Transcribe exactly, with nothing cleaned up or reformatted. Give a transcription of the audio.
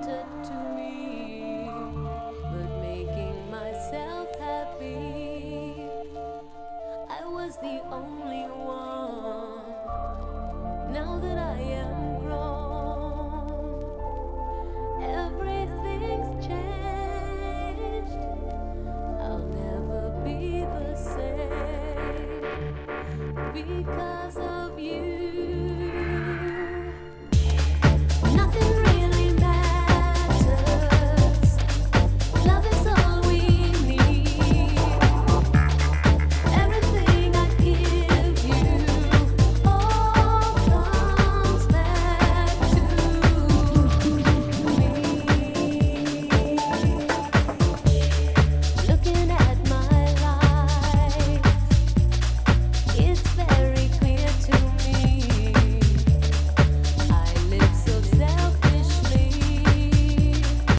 mattered to me but making myself happy. I was the only one. Now that I am grown, everything's changed. I'll never be the same because